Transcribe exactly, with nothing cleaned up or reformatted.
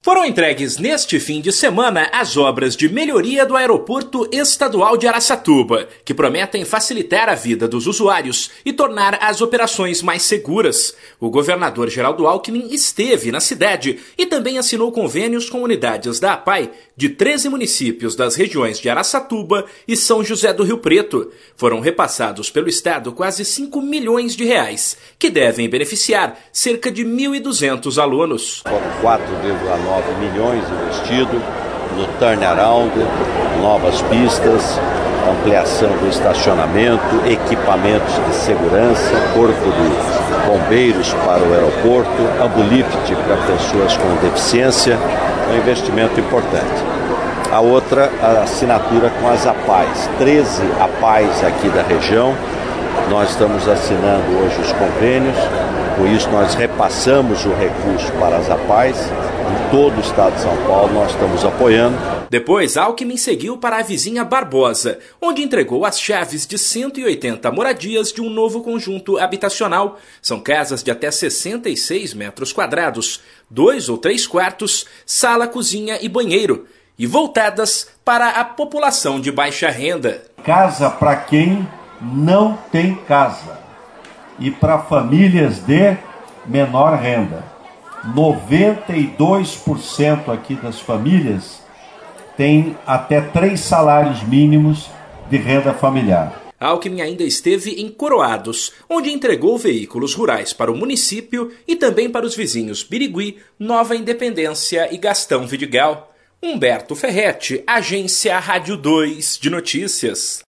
Foram entregues neste fim de semana as obras de melhoria do Aeroporto Estadual de Araçatuba, que prometem facilitar a vida dos usuários e tornar as operações mais seguras. O governador Geraldo Alckmin esteve na cidade e também assinou convênios com unidades da APAI de treze municípios das regiões de Araçatuba e São José do Rio Preto. Foram repassados pelo Estado quase cinco milhões de reais, que devem beneficiar cerca de mil e duzentos alunos. quatro vírgula nove milhões investido no turnaround, novas pistas, ampliação do estacionamento, equipamentos de segurança, corpo de bombeiros para o aeroporto, ambulíft para pessoas com deficiência, um investimento importante. A outra, a assinatura com as APAIs, treze APAIs aqui da região. Nós estamos assinando hoje os convênios, com isso nós repassamos o recurso para as APAIs, em todo o estado de São Paulo nós estamos apoiando. Depois, Alckmin seguiu para a vizinha Barbosa, onde entregou as chaves de cento e oitenta moradias de um novo conjunto habitacional. São casas de até sessenta e seis metros quadrados, dois ou três quartos, sala, cozinha e banheiro, e voltadas para a população de baixa renda. Casa para quem não tem casa e para famílias de menor renda. noventa e dois por cento aqui das famílias tem até três salários mínimos de renda familiar. Alckmin ainda esteve em Coroados, onde entregou veículos rurais para o município e também para os vizinhos Birigui, Nova Independência e Gastão Vidigal. Humberto Ferretti, Agência Rádio dois de Notícias.